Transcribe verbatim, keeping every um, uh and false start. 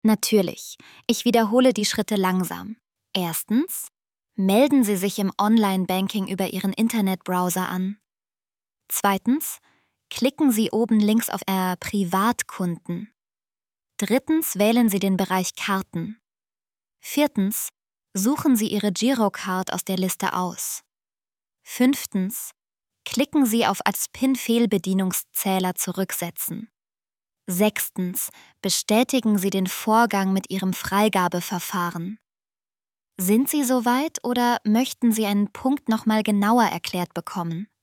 Natürlich. Ich wiederhole die Schritte langsam. Erstens, melden Sie sich im Online-Banking über Ihren Internetbrowser an. Zweitens, klicken Sie oben links auf äh, Privatkunden. Drittens, wählen Sie den Bereich Karten. Viertens, suchen Sie Ihre Girocard aus der Liste aus. Fünftens, klicken Sie auf als PIN-Fehlbedienungszähler zurücksetzen. Sechstens, bestätigen Sie den Vorgang mit Ihrem Freigabeverfahren. Sind Sie soweit oder möchten Sie einen Punkt nochmal genauer erklärt bekommen?